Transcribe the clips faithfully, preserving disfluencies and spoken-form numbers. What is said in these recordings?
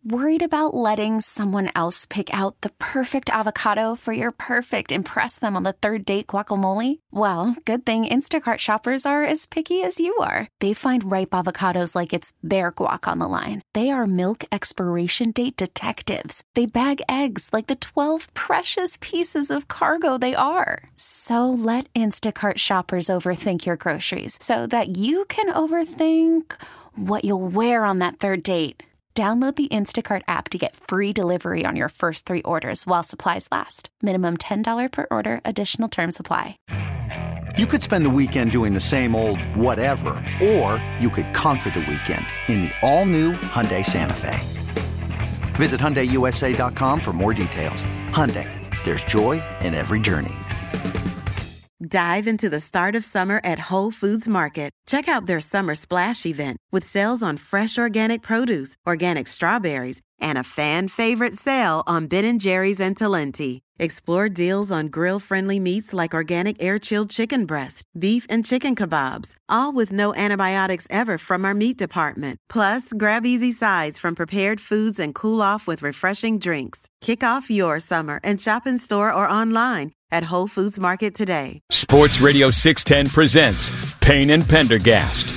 Worried about letting someone else pick out the perfect avocado for your perfect impress them on the third date guacamole? Well, good thing Instacart shoppers are as picky as you are. They find ripe avocados like it's their guac on the line. They are milk expiration date detectives. They bag eggs like the twelve precious pieces of cargo they are. So let Instacart shoppers overthink your groceries so that you can overthink what you'll wear on that third date. Download the Instacart app to get free delivery on your first three orders while supplies last. Minimum ten dollars per order. Additional terms apply. You could spend the weekend doing the same old whatever, or you could conquer the weekend in the all-new Hyundai Santa Fe. Visit Hyundai U S A dot com for more details. Hyundai, there's joy in every journey. Dive into the start of summer at Whole Foods Market. Check out their Summer Splash event with sales on fresh organic produce, organic strawberries, and a fan-favorite sale on Ben and Jerry's and Talenti. Explore deals on grill-friendly meats like organic air-chilled chicken breast, beef and chicken kebabs, all with no antibiotics ever from our meat department. Plus, grab easy sides from prepared foods and cool off with refreshing drinks. Kick off your summer and shop in store or online at Whole Foods Market today. Sports Radio six ten presents Payne and Pendergast.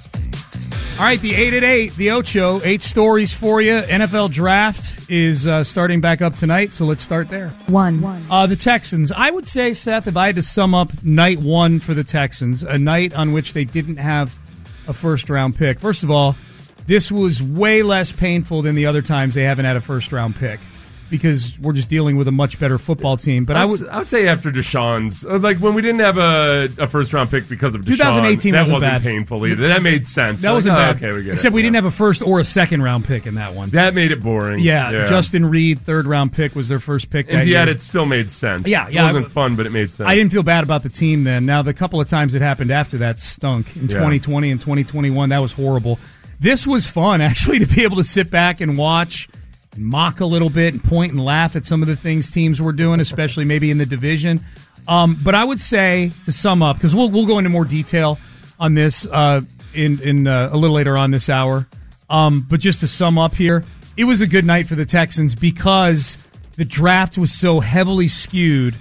All right, the eight at eight, the Ocho, eight stories for you. N F L Draft is uh, starting back up tonight, so let's start there. One. Uh, the Texans. I would say, Seth, if I had to sum up night one for the Texans, a night on which they didn't have a first-round pick. First of all, this was way less painful than the other times they haven't had a first-round pick, because we're just dealing with a much better football team. But I would, I would say after Deshaun's, like when we didn't have a, a first round pick because of Deshaun, twenty eighteen that wasn't, wasn't bad. painful either. That made sense. That We're wasn't like, oh, bad. Okay, we get Except it. we yeah. didn't have a first or a second round pick in that one. That made it boring. Yeah, yeah. Justin Reed, third round pick, was their first pick. And that yet year. it still made sense. Yeah, yeah. It wasn't fun, but it made sense. I didn't feel bad about the team then. Now, the couple of times it happened after that stunk. In Yeah. twenty twenty and twenty twenty-one, that was horrible. This was fun, actually, to be able to sit back and watch and mock a little bit and point and laugh at some of the things teams were doing, especially maybe in the division. Um, but I would say, to sum up, because we'll we'll go into more detail on this uh, in in uh, a little later on this hour. Um, but just to sum up here, it was a good night for the Texans because the draft was so heavily skewed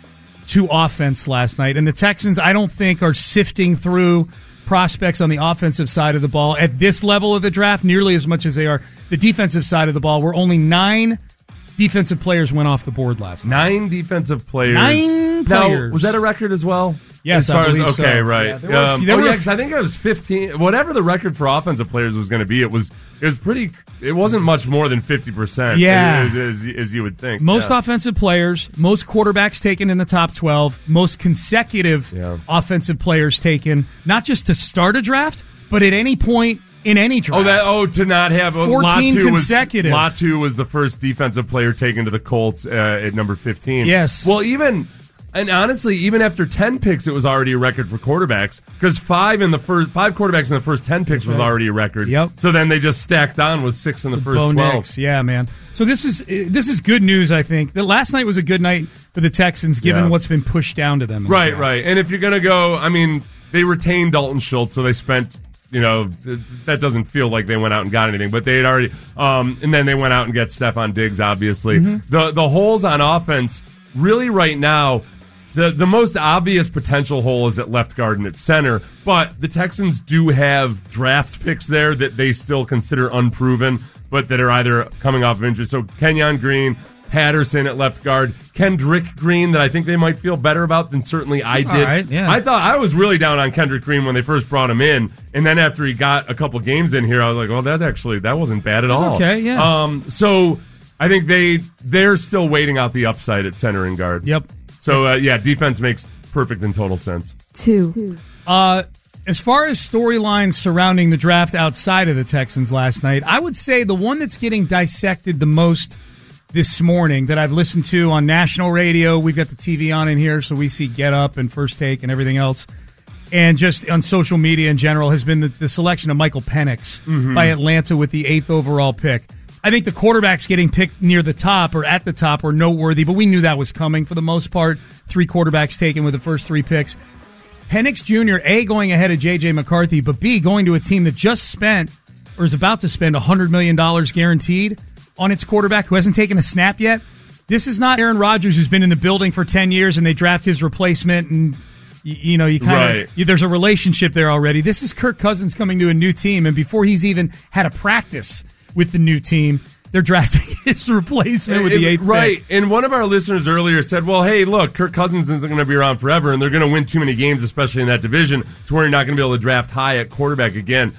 to offense last night, and the Texans, I don't think, are sifting through prospects on the offensive side of the ball at this level of the draft nearly as much as they are the defensive side of the ball, where only nine defensive players went off the board last night. Nine defensive players. Nine players. Now, was that a record as well? Yes, as far I believe as, okay, so. right. Yeah, there were- um, there oh, were- yeah, 'cause I think it was fifteen. Whatever the record for offensive players was going to be, it was it was pretty. It wasn't much more than fifty percent. Yeah. as, as, as you would think. Most yeah. offensive players, most quarterbacks taken in the top twelve, most consecutive Yeah. offensive players taken, not just to start a draft, but at any point in any draft. Oh, that oh to not have oh, fourteen Latu consecutive. Was, Latu was the first defensive player taken to the Colts uh, at number fifteen. Yes. Well, even and honestly, even after ten picks, it was already a record for quarterbacks because five in the first five quarterbacks in the first ten picks was already a record. Yep. So then they just stacked on with six in the, The first Bo twelve. Nix. Yeah, man. So this is this is good news. I think that last night was a good night for the Texans, given Yeah. what's been pushed down to them. in the Right, draft. right. And if you're gonna go, I mean, they retained Dalton Schultz, so they spent. You know, th- that doesn't feel like they went out and got anything, but they had already, um, and then they went out and get Stephon Diggs, obviously. Mm-hmm. The the holes on offense, really right now, the, the most obvious potential hole is at left guard and at center, but the Texans do have draft picks there that they still consider unproven, but that are either coming off of injury. So Kenyon Green, Patterson at left guard, Kendrick Green that I think they might feel better about than certainly I That's did. all right, yeah. I thought I was really down on Kendrick Green when they first brought him in, and then after he got a couple games in here, I was like, well, that actually that wasn't bad at all. okay, yeah. Um, so I think they they're still waiting out the upside at center and guard. Yep. So uh, yeah, defense makes perfect and total sense. Two. Uh, as far as storylines surrounding the draft outside of the Texans last night, I would say the one that's getting dissected the most this morning that I've listened to on national radio, we've got the T V on in here, so we see Get Up and First Take and everything else, and just on social media in general, has been the, the selection of Michael Penix Mm-hmm. by Atlanta with the eighth overall pick. I think the quarterbacks getting picked near the top or at the top were noteworthy, but we knew that was coming for the most part. Three quarterbacks taken with the first three picks. Penix Junior, A, going ahead of J J McCarthy, but B, going to a team that just spent or is about to spend one hundred million dollars guaranteed on its quarterback who hasn't taken a snap yet. This is not Aaron Rodgers, who's been in the building for ten years and they draft his replacement and, you, you know, you kind of, right. there's a relationship there already. This is Kirk Cousins coming to a new team, and before he's even had a practice with the new team, they're drafting his replacement with it, the eighth right. pick. And one of our listeners earlier said, well, hey, look, Kirk Cousins isn't going to be around forever, and they're going to win too many games, especially in that division, to where you're not going to be able to draft high at quarterback again.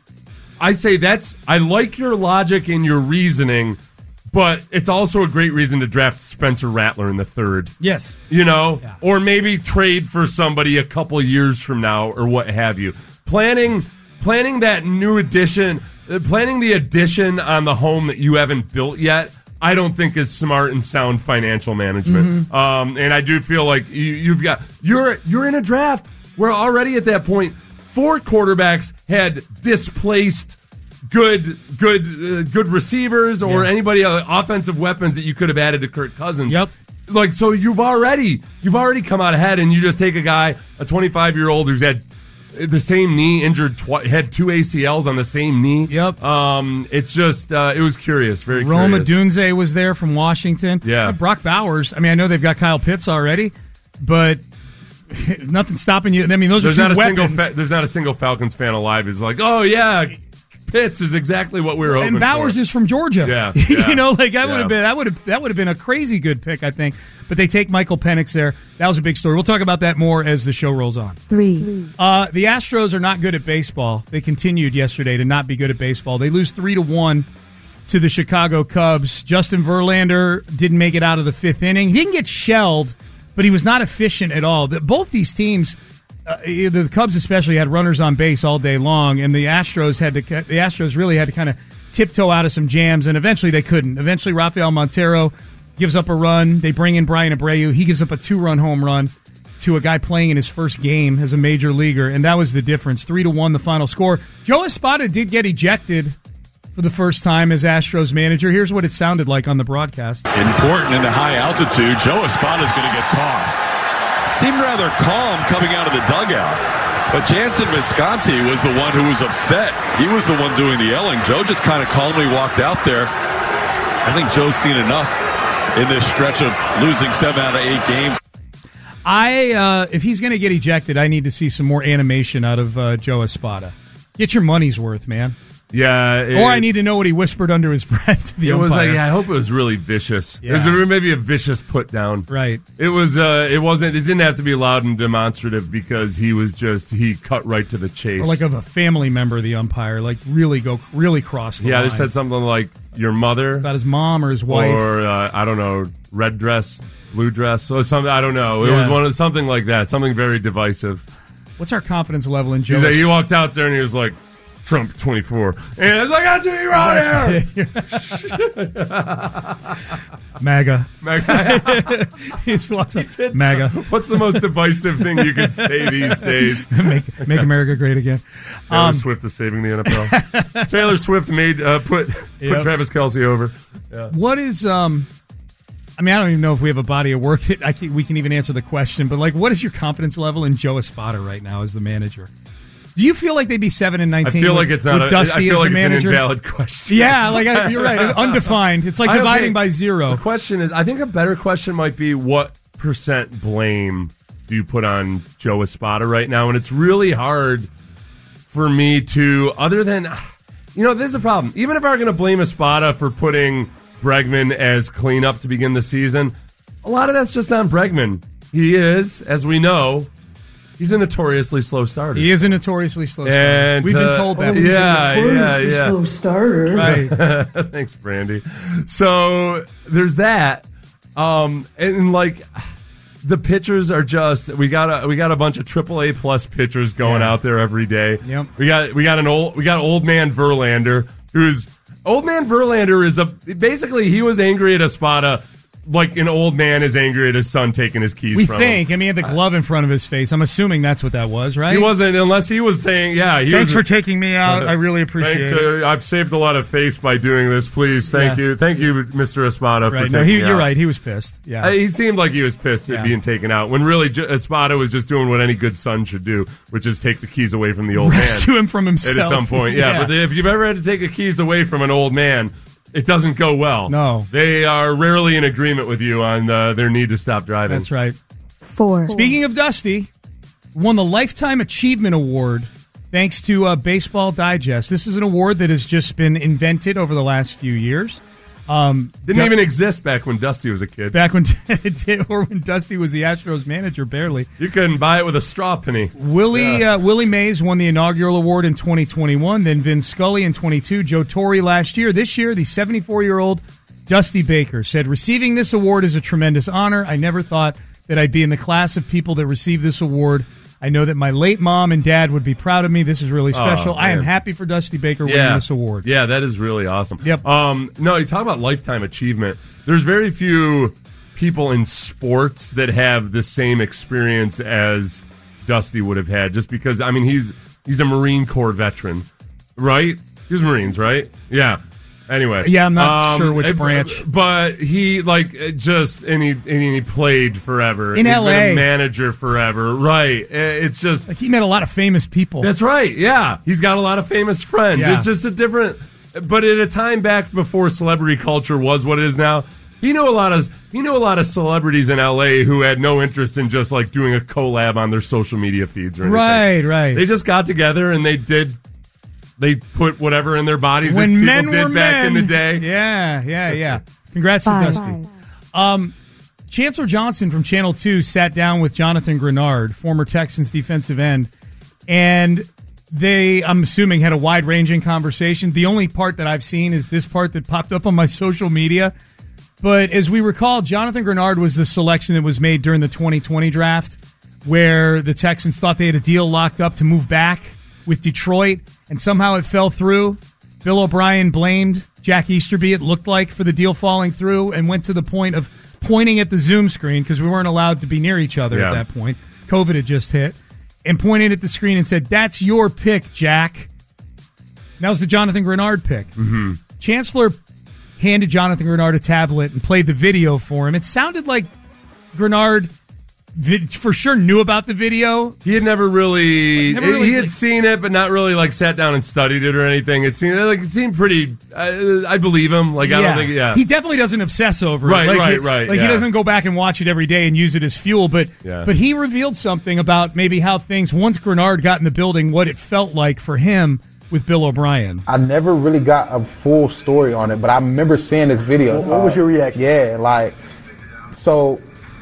I say that's, I like your logic and your reasoning, but it's also a great reason to draft Spencer Rattler in the third. Yes. You know? Yeah. Or maybe trade for somebody a couple years from now or what have you. Planning planning that new addition, planning the addition on the home that you haven't built yet, I don't think is smart and sound financial management. Mm-hmm. Um, and I do feel like you, you've got, you're you're in a draft where already at that point, four quarterbacks had displaced good good uh, good receivers or yeah. anybody uh, offensive weapons that you could have added to Kirk Cousins. Yep. Like, so you've already you've already come out ahead, and you just take a guy, a twenty-five year old who's had the same knee injured, twi- had two A C Ls on the same knee. Yep. Um, it's just uh, it was curious, very Roma curious. Dunze was there from Washington. Yeah. Uh, Brock Bowers. I mean, I know they've got Kyle Pitts already, but nothing stopping you. I mean, those there's are two not a weapons. single fa- there's not a single Falcons fan alive who's like, oh yeah, Pitts is exactly what we were hoping and Bowers for. is from Georgia. Yeah, yeah. you know, like that yeah. would have been that would have that would have been a crazy good pick, I think. But they take Michael Penix there. That was a big story. We'll talk about that more as the show rolls on. Three. Uh, the Astros are not good at baseball. They continued yesterday to not be good at baseball. They lose three to one to the Chicago Cubs. Justin Verlander didn't make it out of the fifth inning. He didn't get shelled, but he was not efficient at all. Both these teams, uh, the Cubs especially, had runners on base all day long, and the Astros had to. The Astros really had to kind of tiptoe out of some jams, and eventually they couldn't. Eventually, Rafael Montero gives up a run. They bring in Brian Abreu. He gives up a two-run home run to a guy playing in his first game as a major leaguer, and that was the difference. Three to one, the final score. Joe Espada did get ejected for the first time as Astros manager. Here's what it sounded like on the broadcast. Important in the high altitude. Joe Espada's going to get tossed. Seemed rather calm coming out of the dugout, but Jansen Visconti was the one who was upset. He was the one doing the yelling. Joe just kind of calmly walked out there. I think Joe's seen enough in this stretch of losing seven out of eight games. I, uh, if he's going to get ejected, I need to see some more animation out of uh, Joe Espada. Get your money's worth, man. Yeah. It, or I need to know what he whispered under his breath to the It umpire. was like, yeah, I hope it was really vicious. Yeah. It was a, maybe a vicious put down. Right. It was, uh, it wasn't, it didn't have to be loud and demonstrative because he was just, he cut right to the chase. Or like of a family member of the umpire, like really go, really cross the yeah, line. they said something like your mother. About his mom or his wife. Or, uh, I don't know, red dress, blue dress, or something, I don't know. It Yeah. was one of, something like that, something very divisive. What's our confidence level in Joe? He's like, he walked out there and he was like, Trump twenty-four. And I was like, that's what you're out here. MAGA. MAGA. He just walks up. MAGA. Some, what's the most divisive thing you could say these days? make, make America great again. Taylor Um, Swift is saving the N F L. Taylor Swift made uh, put put Yep. Travis Kelce over. Yeah. What is um? I mean, I don't even know if we have a body of work that I can, we can even answer the question. But like, what is your confidence level in Joe Espada right now as the manager? Do you feel like they'd be seven and nineteen? I feel with, like it's not. with A, Dusty I feel as like the it's manager? an invalid question. Yeah, like I, you're right, undefined. It's like I don't dividing think- by zero. The question is, I think a better question might be, what percent blame do you put on Joe Espada right now? And it's really hard for me to, other than, you know, this is a problem. Even if I were going to blame Espada for putting Bregman as cleanup to begin the season, a lot of that's just on Bregman. He is, as we know, he's a notoriously slow starter. He is a notoriously slow starter. And, We've been uh, told that. oh, yeah, yeah, yeah. Slow starter. Right. Thanks, Brandy. So there's that, um, and, and like the pitchers are just we got a we got a bunch of triple A plus pitchers going Yeah. out there every day. Yep. We got we got an old we got old man Verlander who's old man Verlander is a basically he was angry at Espada. Like an old man is angry at his son taking his keys We from think. him. I mean, he had the glove in front of his face. I'm assuming that's what that was, right? He wasn't, unless he was saying, yeah. He Thanks was, for taking me out. I really appreciate Thanks, it. uh, I've saved a lot of face by doing this. Please, thank Yeah. you. Thank you, Mister Espada, for Right. taking No, he, me you're out. right. He was pissed. Yeah. Uh, he seemed like he was pissed Yeah. at being taken out, when really J- Espada was just doing what any good son should do, which is take the keys away from the old man. Rescue him from himself. At some point, yeah. Yeah. But if you've ever had to take the keys away from an old man, it doesn't go well. No. They are rarely in agreement with you on uh, their need to stop driving. That's right. Four. Speaking of Dusty, won the Lifetime Achievement Award thanks to uh, Baseball Digest. This is an award that has just been invented over the last few years. Um, Didn't du- even exist back when Dusty was a kid. Back when it did, or when Dusty was the Astros manager, barely. You couldn't buy it with a straw penny. Willie Yeah. uh, Willie Mays won the inaugural award in twenty twenty-one, then Vin Scully in twenty-two, Joe Torre last year. This year, the seventy-four-year-old Dusty Baker said, receiving this award is a tremendous honor. I never thought that I'd be in the class of people that receive this award. I know that my late mom and dad would be proud of me. This is really special. Oh, I am man. happy for Dusty Baker winning Yeah. this award. Yeah, that is really awesome. Yep. Um, no, you talk about lifetime achievement. There's very few people in sports that have the same experience as Dusty would have had, just because, I mean, he's he's a Marine Corps veteran, right? He was Marines, right? Yeah. Anyway. Yeah, I'm not um, sure which it- branch. But he, like, it just, and he, and he played forever. In He's L A. been a manager forever. Right. It's just... Like, he met a lot of famous people. That's right. Yeah, he's got a lot of famous friends. Yeah. It's just a different, but at a time back before celebrity culture was what it is now. He knew a lot of he knew a lot of celebrities in L A who had no interest in just like doing a collab on their social media feeds or anything. Right, right. They just got together and they did. They put whatever in their bodies when that people men did were back men. in the day. Yeah, yeah, yeah. Congrats Five. to Dusty. Um, Chancellor Johnson from Channel two sat down with Jonathan Grenard, former Texans defensive end, and they, I'm assuming, had a wide-ranging conversation. The only part that I've seen is this part that popped up on my social media. But as we recall, Jonathan Grenard was the selection that was made during the twenty twenty draft, where the Texans thought they had a deal locked up to move back with Detroit, and somehow it fell through. Bill O'Brien blamed Jack Easterby, it looked like, for the deal falling through, and went to the point of pointing at the Zoom screen, because we weren't allowed to be near each other Yeah. at that point. COVID had just hit. And pointed at the screen and said, "That's your pick, Jack." That was the Jonathan Grenard pick. Mm-hmm. Chancellor handed Jonathan Grenard a tablet and played the video for him. It sounded like Grenard vid- for sure knew about the video. He had never really, Never really he had like- seen it, but not really like sat down and studied it or anything. It seemed like it seemed pretty. Uh, I believe him. Like I don't think. Yeah, He definitely doesn't obsess over Right, it. Like, right, he, right, Like yeah. he doesn't go back and watch it every day and use it as fuel. But Yeah. but he revealed something about maybe how things, once Grenard got in the building, what it felt like for him with Bill O'Brien. I never really got a full story on it, but I remember seeing this video. What, what was your reaction? Yeah, like, so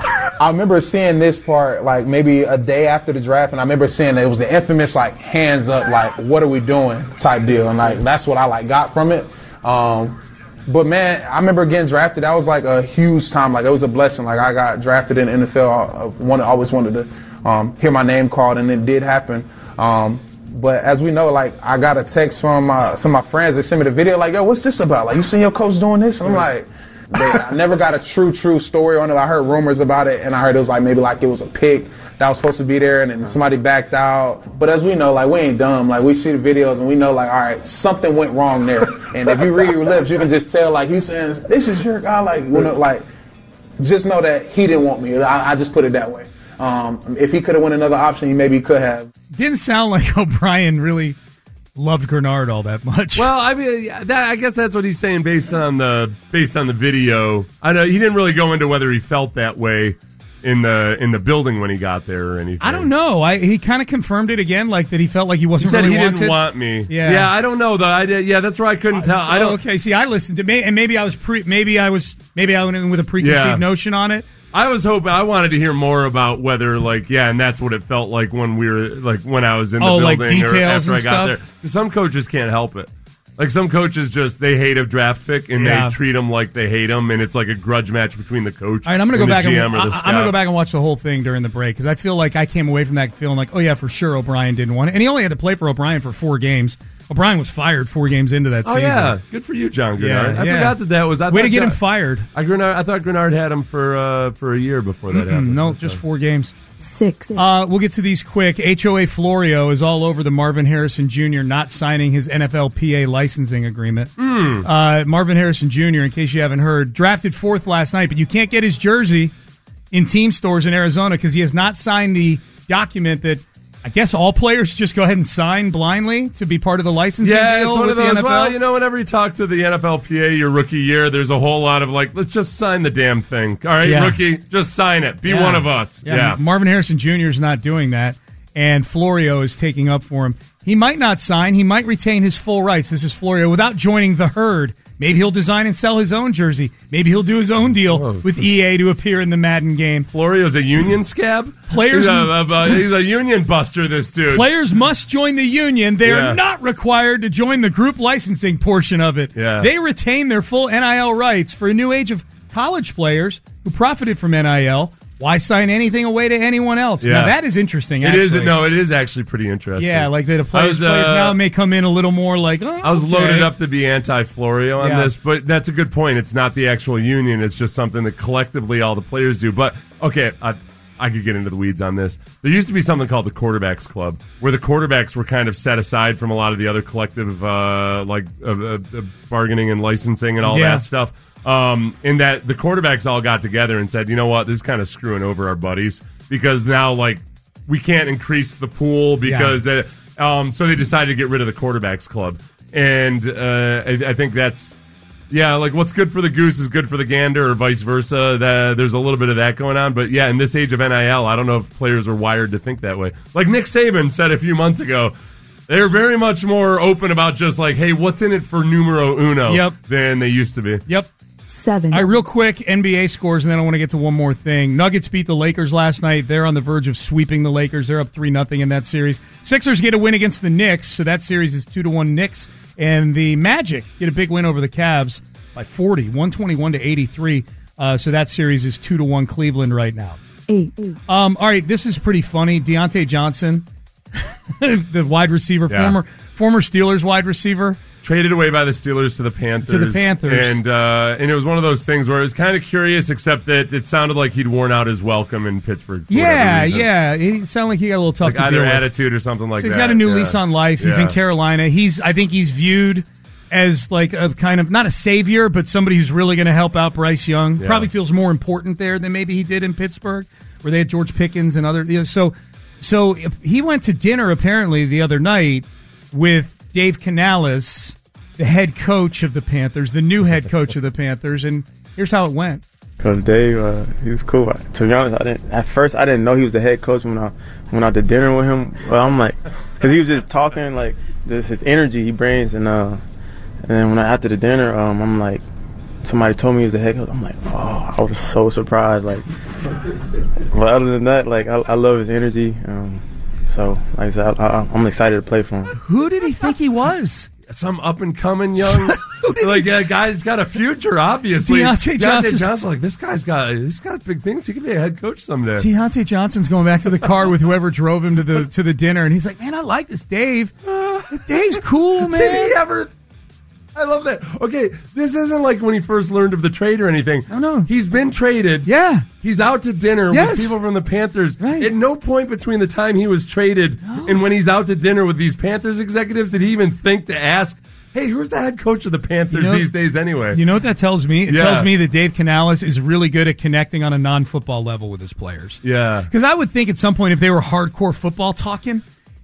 I remember seeing this part like maybe a day after the draft, and I remember seeing that it was the infamous like hands up, like what are we doing type deal, and like that's what I like got from it. Um, but man, I remember getting drafted. That was like a huge time. Like it was a blessing. Like I got drafted in the N F L. I wanted, always wanted to um, hear my name called, and it did happen. Um, But as we know, like I got a text from uh, some of my friends. They sent me the video, like, "Yo, what's this about? Like, you seen your coach doing this?" And I'm like, they, I never got a true, true story on it. I heard rumors about it, and I heard it was like maybe like it was a pick that was supposed to be there, and then somebody backed out. But as we know, like we ain't dumb. Like we see the videos, and we know, like, all right, something went wrong there. And if you read your lips, you can just tell, like he's saying, "This is your guy." Like, you know, like just know that he didn't want me. I, I just put it that way. Um, if he could have won another option, he maybe could have. Didn't sound like O'Brien really loved Grenard all that much. Well, I mean, that, I guess that's what he's saying based on the based on the video. I know he didn't really go into whether he felt that way in the in the building when he got there or anything. I don't know. I he kind of confirmed it again, like that he felt like he He wasn't said really he wanted. didn't want me. Yeah. yeah. I don't know though. I did. Yeah, that's where I couldn't tell. I Oh, don't. okay, see, I listened to me, and maybe I was pre, maybe I was, maybe I went in with a preconceived Yeah. notion on it. I was hoping I wanted to hear more about whether, like, yeah, and that's what it felt like when we were, like, when I was in the Oh, like building or details after and I got stuff? there. 'Cause some coaches can't help it. Like, some coaches just, they hate a draft pick and Yeah. they treat them like they hate them, and it's like a grudge match between the coach All right, I'm gonna go and back the G and M or I, the I'm scout. gonna go back and watch the whole thing during the break because I feel like I came away from that feeling like, oh yeah, for sure O'Brien didn't want it, and he only had to play for O'Brien for four games. O'Brien was fired four games into that Oh, season. yeah. Good for you, John Grenard. Yeah, I yeah. forgot that that was... I Way thought to get John, him fired. I, Grenard, I thought Grenard had him for uh, for a year before that happened. No, just four games. Six. Uh, we'll get to these quick. H O A Florio is all over the Marvin Harrison Junior not signing his N F L P A licensing agreement. Mm. Uh, Marvin Harrison Junior, in case you haven't heard, drafted fourth last night, but you can't get his jersey in team stores in Arizona because he has not signed the document that I guess all players just go ahead and sign blindly to be part of the licensing yeah, deal it's one with of those. the N F L? Well, you know, whenever you talk to the N F L P A your rookie year, there's a whole lot of like, let's just sign the damn thing. All right, Yeah. rookie, just sign it. Be Yeah. one of us. Yeah, Yeah. Marvin Harrison Junior is not doing that, and Florio is taking up for him. He might not sign. He might retain his full rights. This is Florio without joining the herd. Maybe he'll design and sell his own jersey. Maybe he'll do his own deal Whoa. with E A to appear in the Madden game. Florio's a union scab? Players- He's a, a, a- he's a union buster, this dude. Players must join the union. They Yeah. are not required to join the group licensing portion of it. Yeah. They retain their full N I L rights for a new age of college players who profited from N I L. Why sign anything away to anyone else? Yeah. Now, that is interesting, It actually. is no, it is actually pretty interesting. Yeah, like the I players, was, players uh, now may come in a little more like, oh, I was okay. loaded up to be anti-Florio on Yeah. this, but that's a good point. It's not the actual union. It's just something that collectively all the players do. But, okay, I, I could get into the weeds on this. There used to be something called the Quarterbacks Club, where the quarterbacks were kind of set aside from a lot of the other collective, uh, like, uh, uh, uh, bargaining and licensing and all Yeah. that stuff. Um, in that the quarterbacks all got together and said, you know what, this is kind of screwing over our buddies because now, like, we can't increase the pool because, uh, um, so they decided to get rid of the Quarterbacks Club. And uh, I, I think that's, yeah, like what's good for the goose is good for the gander or vice versa. That, there's a little bit of that going on. But yeah, in this age of N I L, I don't know if players are wired to think that way. Like Nick Saban said a few months ago, they're very much more open about just like, hey, what's in it for numero uno Yep. than they used to be. Yep. Seven. All right, real quick, N B A scores, and then I want to get to one more thing. Nuggets beat the Lakers last night. They're on the verge of sweeping the Lakers. They're up three nothing in that series. Sixers get a win against the Knicks, so that series is two to one Knicks. And the Magic get a big win over the Cavs by forty, one twenty-one to eighty-three. Uh, so that series is two to one Cleveland right now. Eight. Um, all right, this is pretty funny. Deontay Johnson, the wide receiver, Yeah. former former Steelers wide receiver. Traded away by the Steelers to the Panthers. To the Panthers. And uh, and it was one of those things where it was kind of curious, except that it sounded like he'd worn out his welcome in Pittsburgh. For Yeah, whatever reason. yeah. He sounded like he got a little tough Like to either deal with. attitude or something like So he's that. got a new Yeah. lease on life. He's Yeah. in Carolina. He's, I think he's viewed as like a kind of, not a savior, but somebody who's really going to help out Bryce Young. Yeah. Probably feels more important there than maybe he did in Pittsburgh, where they had George Pickens and other. You know, so, so he went to dinner apparently the other night with Dave Canales, the head coach of the Panthers, the new head coach of the Panthers, and here's how it went. Cause Dave, uh, he was cool. To be honest, I didn't. At first, I didn't know he was the head coach when I went out to dinner with him. Well, I'm like, cause he was just talking like this, his energy he brings, and uh, and then when I after the dinner, um, I'm like, somebody told me he was the head coach. I'm like, oh, I was so surprised. Like, but other than that, like, I, I love his energy. Um, so like I said, I, I, I'm excited to play for him. Who did he think he was? Some up and coming young, like a guy's got a future. Obviously, Deontay Johnson. Johnson. Like this guy's got, he's got big things. He could be a head coach someday. Deontay Johnson's going back to the car with whoever drove him to the to the dinner, and he's like, "Man, I like this Dave. Dave's cool, man." Did he ever? I love that. Okay, this isn't like when he first learned of the trade or anything. Oh, no. He's been traded. Yeah. He's out to dinner Yes. with people from the Panthers. Right. At no point between the time he was traded and when he's out to dinner with these Panthers executives did he even think to ask, hey, who's the head coach of the Panthers You know- these days anyway? You know what that tells me? It Yeah. tells me that Dave Canales is really good at connecting on a non-football level with his players. Yeah. Because I would think at some point if they were hardcore football talking,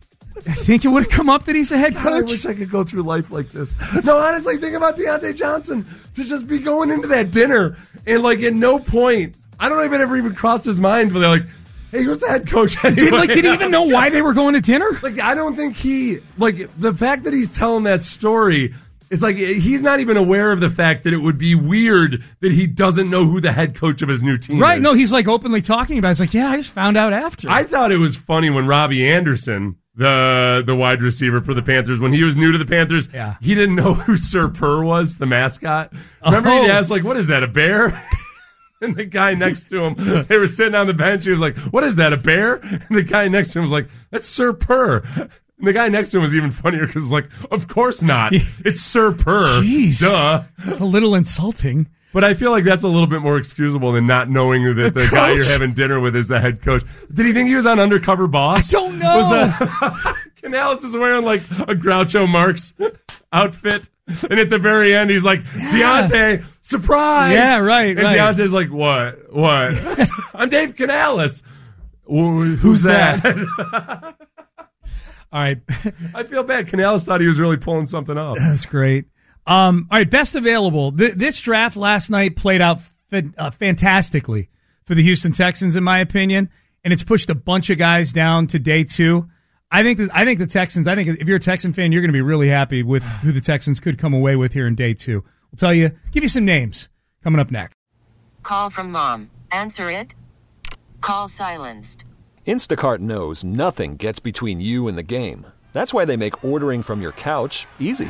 I think it would have come up that he's a head God, I coach. wish I could go through life like this. No, honestly, think about Deontay Johnson to just be going into that dinner and like at no point, I don't know if it ever even crossed his mind, but they're like, hey, who's the head coach anyway? Did, like, did he even know why they were going to dinner? Like, I don't think he, like, the fact that he's telling that story, it's like he's not even aware of the fact that it would be weird that he doesn't know who the head coach of his new team Right? is. No, he's like openly talking about it. It's like, yeah, I just found out after. I thought it was funny when Robbie Anderson, the the wide receiver for the Panthers, when he was new to the Panthers, Yeah. he didn't know who Sir Purr was, the mascot. Remember Oh. he asked, like, what is that, a bear? And the guy next to him, they were sitting on the bench. He was like, what is that, a bear? And the guy next to him was like, that's Sir Purr. And the guy next to him was even funnier because, like, of course not. It's Sir Purr. Jeez. Duh. It's a little insulting. But I feel like that's a little bit more excusable than not knowing that the, The guy you're coach. having dinner with is the head coach. Did he think he was on Undercover Boss? I don't know. Was that, Canales is wearing like a Groucho Marx outfit. And at the very end, he's like, Deontay, surprise! Yeah, right, And right. Deontay's like, what? What? I'm Dave Canales. Who- Who's, that? All right. I feel bad. Canales thought he was really pulling something off. That's great. Um, all right, best available. Th- this draft last night played out fa- uh, fantastically for the Houston Texans, in my opinion, and it's pushed a bunch of guys down to day two. I think that, I think the Texans, I think if you're a Texan fan, you're going to be really happy with who the Texans could come away with here in day two. We'll tell you, give you some names coming up next. Call from mom. Answer it. Call silenced. Instacart knows nothing gets between you and the game. That's why they make ordering from your couch easy.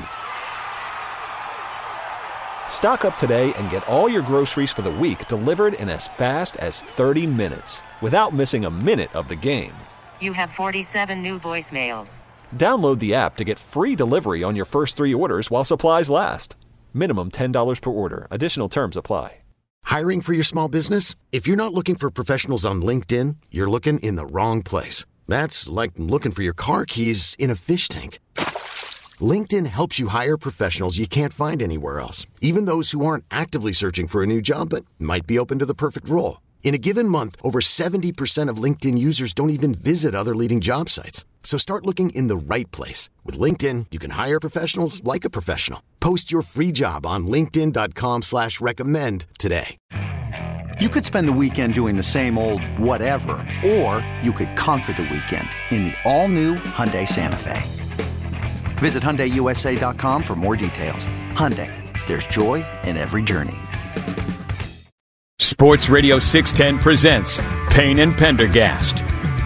Stock up today and get all your groceries for the week delivered in as fast as thirty minutes without missing a minute of the game. You have forty-seven new voicemails. Download the app to get free delivery on your first three orders while supplies last. Minimum ten dollars per order. Additional terms apply. Hiring for your small business? If you're not looking for professionals on LinkedIn, you're looking in the wrong place. That's like looking for your car keys in a fish tank. LinkedIn helps you hire professionals you can't find anywhere else, even those who aren't actively searching for a new job but might be open to the perfect role. In a given month, over seventy percent of LinkedIn users don't even visit other leading job sites. So start looking in the right place. With LinkedIn, you can hire professionals like a professional. Post your free job on linkedin dot com slash recommend today. You could spend the weekend doing the same old whatever, or you could conquer the weekend in the all-new Hyundai Santa Fe. Visit Hyundai U S A dot com for more details. Hyundai, there's joy in every journey. Sports Radio six ten presents Payne and Pendergast.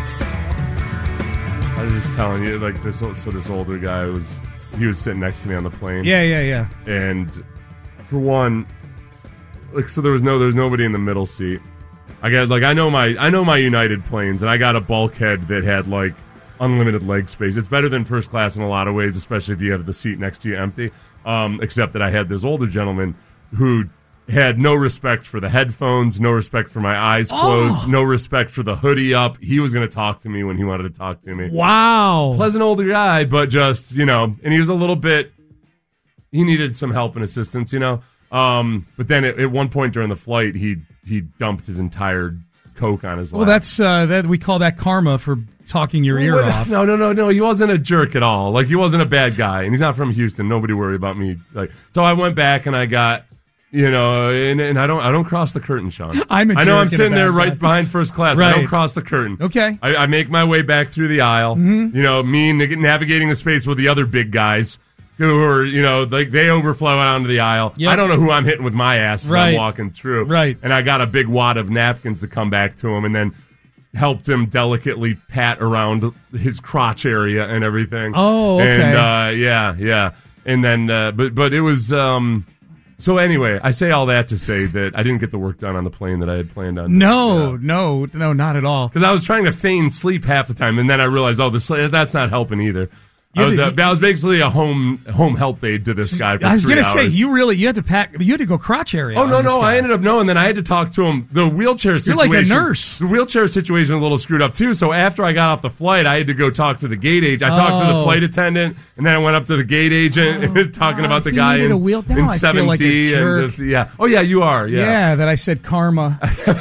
I was just telling you, like this. So this older guy was, he was sitting next to me on the plane. Yeah, yeah, yeah. And for one, like, so there was no, there's nobody in the middle seat. I got like I know my, I know my United planes, and I got a bulkhead that had like unlimited leg space. It's better than first class in a lot of ways, especially if you have the seat next to you empty. Um, except that I had this older gentleman who had no respect for the headphones, no respect for my eyes closed, oh. no respect for the hoodie up. He was going to talk to me when he wanted to talk to me. Wow. Pleasant older guy, but just, you know, and he was a little bit, he needed some help and assistance, you know. Um, but then at, at one point during the flight, he he dumped his entire Coke on his lap. Well, that's, uh, that we call that karma for talking your ear what? off. No, no, no, no. He wasn't a jerk at all. Like, he wasn't a bad guy, and he's not from Houston. Nobody worry about me. Like, so I went back and I got, you know, and, and I don't, I don't cross the curtain, Sean. I'm a I know I'm jerk sitting there guy. right behind first class. Right. I don't cross the curtain. Okay. I, I make my way back through the aisle. Mm-hmm. You know, me navigating the space with the other big guys who are, you know, like they overflow onto the aisle. Yep. I don't know who I'm hitting with my ass as Right. I'm walking through. Right. And I got a big wad of napkins to come back to him, and then helped him delicately pat around his crotch area and everything. Oh, okay. And uh, yeah, yeah. And then, uh, but but it was. Um, so anyway, I say all that to say that I didn't get the work done on the plane that I had planned on. No, no, no, not at all. Because I was trying to feign sleep half the time, and then I realized, oh, the sl- that's not helping either. You I was, had uh, I was basically a home home health aid to this guy for I was three gonna hours. say you really you had to pack you had to go crotch area. Oh no on this no! guy. I ended up knowing. Then I had to talk to him. The wheelchair You're situation. like a nurse. The wheelchair situation was a little screwed up too. So after I got off the flight, I had to go talk to the gate agent. I talked to the Oh. flight attendant, and then I went up to the gate agent and was talking about the he guy needed in, a wheel- now in I feel seven D like a jerk. and just yeah. Oh yeah, you are. Yeah. Yeah. that I said karma.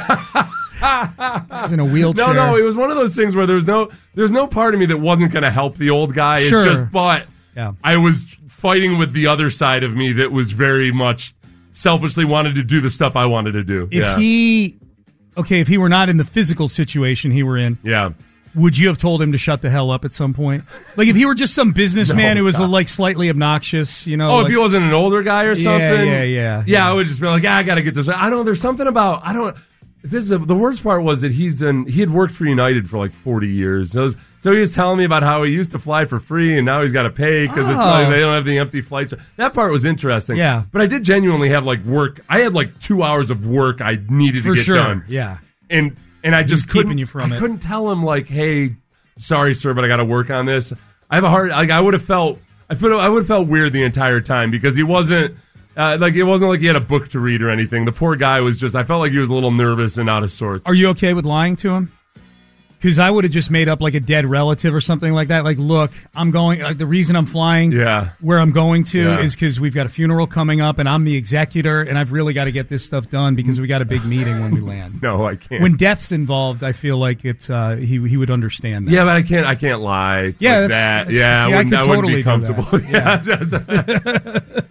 I was in a wheelchair. No, no, it was one of those things where there was no, there's no part of me that wasn't going to help the old guy. Sure. It's just, but Yeah. I was fighting with the other side of me that was very much selfishly wanted to do the stuff I wanted to do. If yeah. he, okay, if he were not in the physical situation he were in, yeah. would you have told him to shut the hell up at some point? Like if he were just some businessman No, who was God. like slightly obnoxious, you know? Oh, like, if he wasn't an older guy or Yeah, something. yeah, yeah, Yeah, yeah. I would just be like, yeah, I got to get this. I don't know. There's something about, I don't, this is a, the worst part was that he's in, he had worked for United for like forty years. So, it was, so he was telling me about how he used to fly for free and now he's got to pay because it's Oh. like they don't have the empty flights. That part was interesting. Yeah. But I did genuinely have like work. I had like two hours of work I needed For to get sure, done. yeah. And, and I just He's keeping couldn't, you from I it. couldn't tell him like, hey, sorry, sir, but I got to work on this. I have a hard, like, I would have felt, I feel, I would have felt weird the entire time because he wasn't, uh, like, it wasn't like he had a book to read or anything. The poor guy was just, I felt like he was a little nervous and out of sorts. Are you okay with lying to him? Because I would have just made up like a dead relative or something like that. Like, look, I'm going. Like, the reason I'm flying, yeah. where I'm going to, Yeah. is because we've got a funeral coming up, and I'm the executor, and I've really got to get this stuff done because we got a big meeting when we land. No, I can't. When death's involved, I feel like it's uh, he he would understand that. Yeah, but I can't. I can't lie. Yeah, like that's- that. that's- Yeah, yeah, I I wouldn't, could I wouldn't totally be do comfortable. that. Yeah,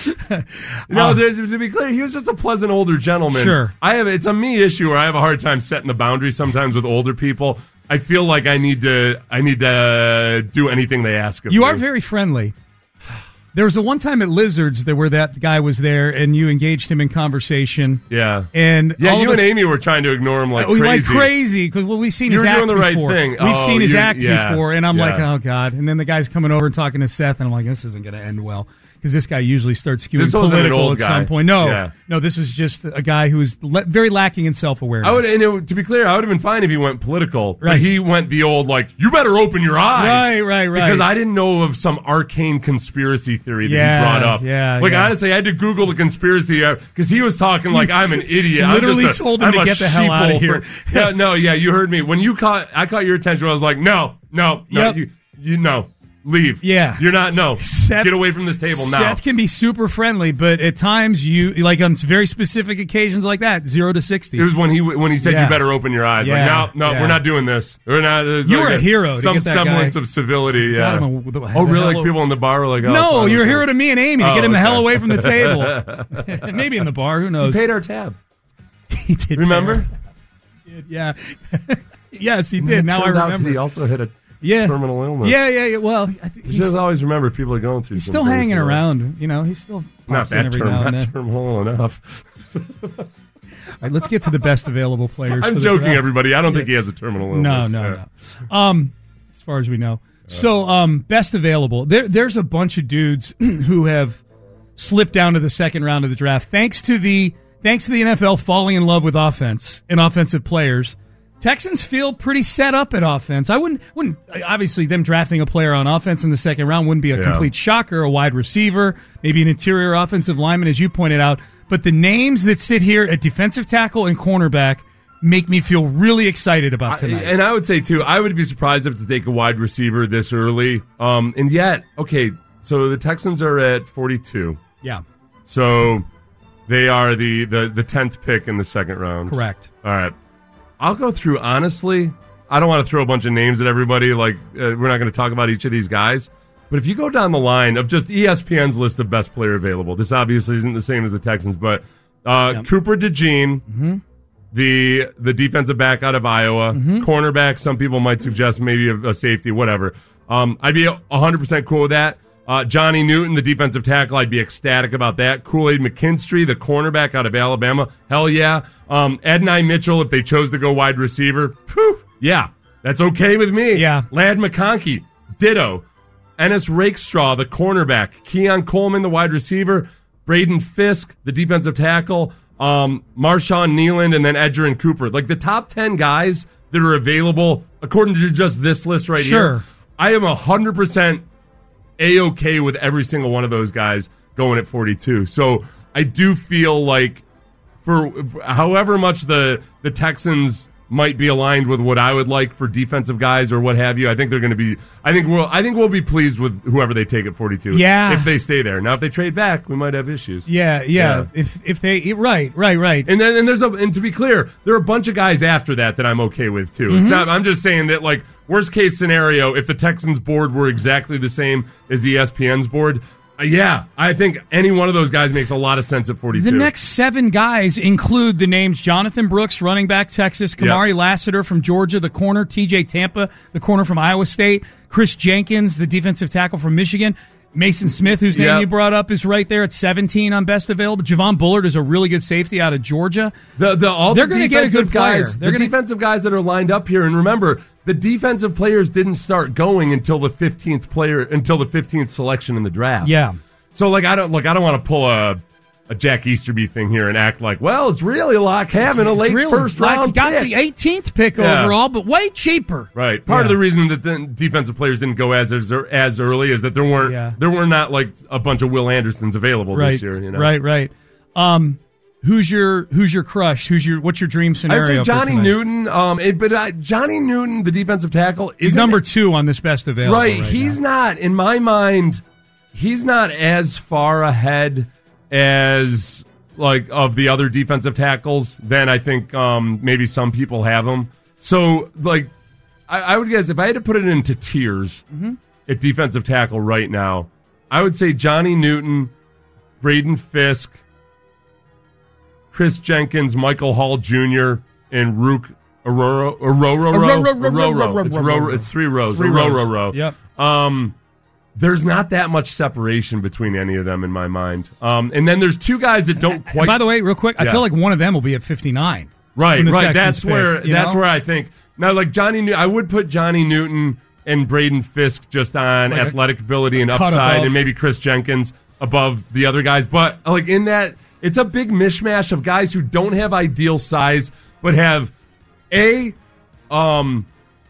just- no, Uh, to, to be clear, he was just a pleasant older gentleman. Sure. I have. It's a me issue where I have a hard time setting the boundaries sometimes with older people. I feel like I need to. I need to do anything they ask of me. You are very friendly. There was a one time at Lizards that where that guy was there, and you engaged him in conversation. Yeah, and yeah, all you of and us- Amy were trying to ignore him like we crazy. like crazy because well, we've seen You his were act doing the right before. thing. We've Oh, seen his you- act yeah, before, and I'm like, yeah. oh god. And then the guy's coming over and talking to Seth, and I'm like, this isn't going to end well because this guy usually starts skewing This wasn't an political old at guy. some point. No, Yeah. no, this was just a guy who was le- very lacking in self awareness. I would, and it, to be clear, I would have been fine if he went political. But Right. he went the old like, you better open your eyes. Right, right, right. Because I didn't know of some arcane conspiracy theory that Yeah, he brought up. yeah, Like yeah. honestly, I had to Google the conspiracy because he was talking like I'm an idiot. I'm Literally just a, told him I'm to a get the hell outta sheeple here. for- yeah, no, yeah, you heard me when you caught. I caught your attention. I was like, no, no, no, Yep. you, you know. Leave. Yeah. You're not, no. Seth- Get away from this table now. Seth can be super friendly, but at times you like on very specific occasions like that, zero to sixty. It was when he when he said Yeah. you better open your eyes. Yeah, Like no, no, yeah. we're not doing this. We're not. there's You like were a hero to Some get that semblance guy- of civility. Got Yeah. him a- the- oh, the really? hell- Like people in the bar were like, oh, no, fine, you're a fine. hero to me and Amy to Oh, get him the hell okay. away from the table. Maybe in the bar, who knows? He paid our tab. He did. Remember? pay our- He did, yeah. Yes, he did. Now I Turned out remember. He also had a yeah. terminal illness. Yeah, yeah, yeah. Well, I think You he's, just always remember people are going through. he's some still things, hanging you know. around. You know, he's still Not pops in that every term. now and Not then. terminal enough. All right, let's get to the best available players. I'm for the joking, draft. everybody. I don't think he has a terminal No, illness. no, Yeah. no. Um, as far as we know. So, um, best available. There, there's a bunch of dudes who have slipped down to the second round of the draft thanks to the thanks to the N F L falling in love with offense and offensive players. Texans feel pretty set up at offense. I wouldn't wouldn't obviously them drafting a player on offense in the second round wouldn't be a Yeah. complete shocker. A wide receiver, maybe an interior offensive lineman, as you pointed out. But the names that sit here at defensive tackle and cornerback make me feel really excited about tonight. I, and I would say too, I would be surprised if they take a wide receiver this early. Um, and yet, okay, so the Texans are at forty-two. Yeah, So they are the the the tenth pick in the second round. correct. All right, I'll go through honestly. I don't want to throw a bunch of names at everybody. Like uh, we're not going to talk about each of these guys. But if you go down the line of just E S P N's list of best player available, this obviously isn't the same as the Texans, but uh, Yep. Cooper DeJean, Mm-hmm. the the defensive back out of Iowa, cornerback. Some people might suggest maybe a, a safety, whatever. Um, I'd be one hundred percent cool with that. Uh, Johnny Newton, the defensive tackle, I'd be ecstatic about that. Kool-Aid McKinstry, the cornerback out of Alabama, hell yeah. Um, Adonai Mitchell, if they chose to go wide receiver, phew, yeah, that's okay with me. Yeah. Lad McConkey, ditto. Ennis Rakestraw, the cornerback. Keon Coleman, the wide receiver. Braden Fisk, the defensive tackle. Um, Marshawn Nealand, and then Edgerrin Cooper. Like the top ten guys that are available, according to just this list right Sure. here, I am one hundred percent A-okay with every single one of those guys going at forty-two. So I do feel like for, for however much the, the Texans might be aligned with what I would like for defensive guys or what have you, I think they're going to be. I think we'll. I think we'll be pleased with whoever they take at forty-two. Yeah. if they stay there. Now, if they trade back, we might have issues. Yeah, yeah. If if they right, right, right. And then and there's a and to be clear, there are a bunch of guys after that that I'm okay with too. It's Mhm. not. I'm just saying that like worst case scenario, if the Texans board were exactly the same as E S P N's board. Uh, yeah, I think any one of those guys makes a lot of sense at forty-two. The next seven guys include the names Jonathan Brooks, running back, Texas, Kamari Lassiter from Georgia, the corner, T J Tampa, the corner from Iowa State, Chris Jenkins, the defensive tackle from Michigan, Mason Smith, whose name Yep. you brought up, is right there at seventeen on best available. Javon Bullard is a really good safety out of Georgia. The, the, all They're the going to get a defensive good player. guys, They're the going to defensive guys that are lined up here, and remember, the defensive players didn't start going until the fifteenth player, until the fifteenth selection in the draft. Yeah. So like I don't look, I don't want to pull a a Jack Easterby thing here and act like, well, it's really like having a late Really, first like round you got pick. the eighteenth pick Yeah. overall, but way cheaper. Right. Part of Yeah. the reason that the defensive players didn't go as as, as early is that there weren't Yeah. there were not like a bunch of Will Andersons available Right, this year. You know. right, right. Um, Who's your Who's your crush? Who's your What's your dream scenario? I'd say for Johnny tonight? Newton. Um, it, but uh, Johnny Newton, the defensive tackle, he's number two on this best available. Right, right he's now. not in my mind. He's not as far ahead as like of the other defensive tackles than I think um, maybe some people have him. So like, I, I would guess if I had to put it into tiers mm-hmm. at defensive tackle right now, I would say Johnny Newton, Braden Fisk, Chris Jenkins, Michael Hall Junior, and Rook Aurora. Aurora. Aurora. It's row. It's three rows. Aurora row. Yep. Um, there's not that much separation between any of them in my mind. Um, and then there's two guys that don't quite. And by the way, real quick, I Yeah. feel like one of them will be at fifty-nine. Right. when the Right. Texans That's pick, where. you That's know? where I think now. Like Johnny, New- I would put Johnny Newton and Braden Fisk just on Like a athletic ability and cut upside, above. and maybe Chris Jenkins above the other guys. But like in that, it's a big mishmash of guys who don't have ideal size, but have A, um,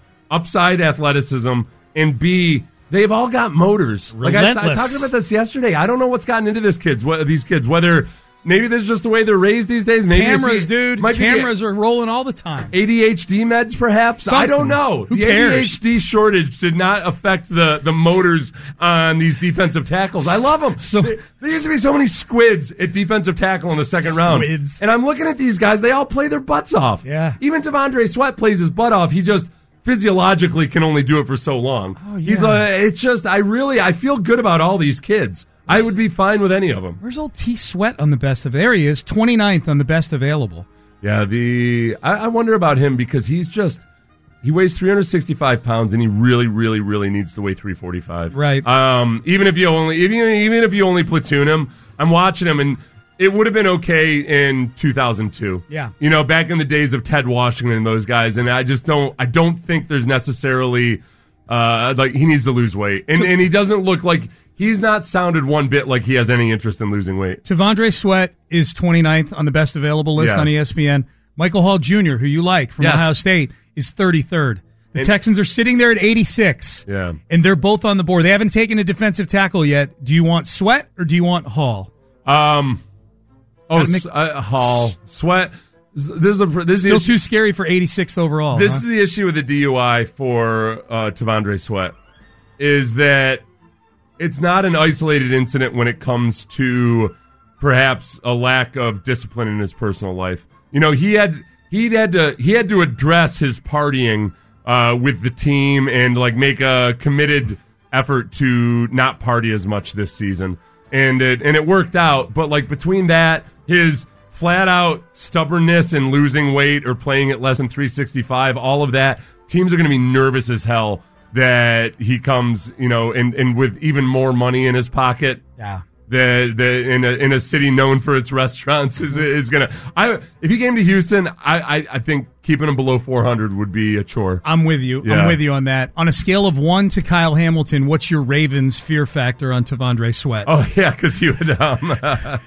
upside athleticism, and B, they've all got motors. Like I, I Relentless. talked about this yesterday. I don't know what's gotten into this kids, what, these kids, whether maybe this is just the way they're raised these days. Maybe it's Cameras, the- dude. might be the Cameras are rolling all the time. A D H D meds, perhaps. I Something. don't know. Who the cares? A D H D shortage did not affect the, the motors on these defensive tackles. I love them. So- there, there used to be so many squids at defensive tackle in the second round. Squids. And I'm looking at these guys. They all play their butts off. Yeah. Even Devondre Sweat plays his butt off. He just physiologically can only do it for so long. Oh, He's, yeah. uh, it's just, I really, I feel good about all these kids. I would be fine with any of them. Where's old T Sweat on the best of? There he is, twenty-ninth on the best available. Yeah, the I, I wonder about him because he's just he weighs three hundred sixty-five pounds and he really, really, really needs to weigh three forty-five. Right. Um. Even if you only even even if you only platoon him, I'm watching him and it would have been okay in two thousand two. Yeah. You know, back in the days of Ted Washington and those guys, and I just don't I don't think there's necessarily uh like he needs to lose weight, and and he doesn't look like. He's not sounded one bit like he has any interest in losing weight. Devondre Sweat is twenty-ninth on the best available list Yeah. on E S P N. Michael Hall Junior, who you like from Yes. Ohio State, is thirty-third. The And- Texans are sitting there at eighty-six. Yeah. And they're both on the board. They haven't taken a defensive tackle yet. Do you want Sweat or do you want Hall? Um. Oh, Gotta make- S- uh, Hall, Sweat. This is a, this Still is too scary for eighty-sixth overall. This huh? is the issue with the D U I for uh, Devondre Sweat, is that it's not an isolated incident when it comes to perhaps a lack of discipline in his personal life. You know, he had he had to he had to address his partying uh, with the team and like make a committed effort to not party as much this season, and it and it worked out. But like between that, his flat out stubbornness and losing weight or playing at less than three sixty-five, all of that, teams are going to be nervous as hell that he comes, you know, and, and with even more money in his pocket. Yeah. The, the in a in a city known for its restaurants is is gonna. I if he came to Houston, I I, I think keeping him below four hundred would be a chore. I'm with you. Yeah. I'm with you on that. On a scale of one to Kyle Hamilton, what's your Ravens fear factor on Devondre Sweat? Oh yeah, because you would. Um, uh,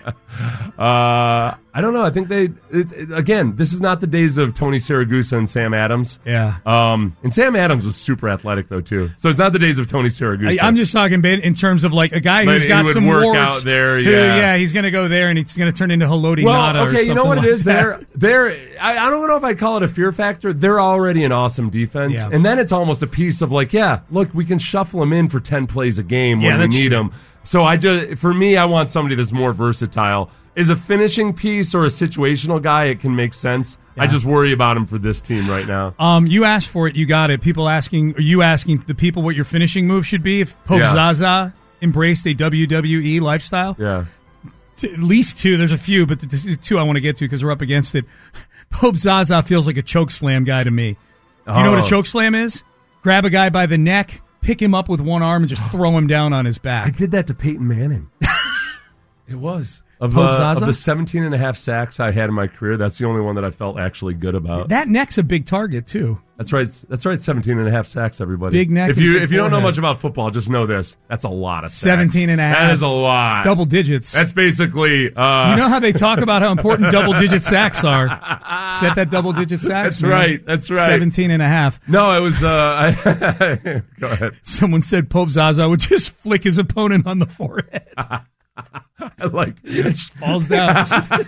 I don't know. I think they it, it, again. This is not the days of Tony Siragusa and Sam Adams. Yeah. Um, and Sam Adams was super athletic though too. So it's not the days of Tony Siragusa. I, I'm just talking Ben, in terms of like a guy But who's he got would some work warts. out there, who, yeah. yeah, he's going to go there and he's going to turn into Haloti Well, Nada. okay, or you know what something it is. like They're that. they're. I, I don't know if I'd call it a fear factor. They're already an awesome defense, Yeah. and then it's almost a piece of like, yeah, look, we can shuffle them in for ten plays a game Yeah, when we that's need true. them. So I just, for me, I want somebody that's more versatile. Is a finishing piece or a situational guy, it can make sense. I just worry about him for this team right now. Um, you asked for it, you got it. People asking, or you asking the people what your finishing move should be if Pope Yeah. Zaza embraced a W W E lifestyle. Yeah. T- At least two. There's a few, but the t- two I want to get to because we're up against it. Pope Zaza feels like a choke slam guy to me. Do you know what a Oh. choke slam is? Grab a guy by the neck, pick him up with one arm, and just throw him down on his back. I did that to Peyton Manning. It was. Of, Pope uh, Zaza? of the seventeen and a half sacks I had in my career, that's the only one that I felt actually good about. That neck's a big target, too. That's right. That's right. seventeen and a half sacks, everybody. Big neck If and you big if you don't know forehead. much about football, just know this. That's a lot of sacks. seventeen and a half. That is a lot. It's double digits. That's basically. Uh, You know how they talk about how important double-digit sacks are? Set that double-digit sacks, That's man. right. That's right. seventeen and a half. No, it was. Uh, I, go ahead. Someone said Pope Zaza would just flick his opponent on the forehead. I like it just falls down.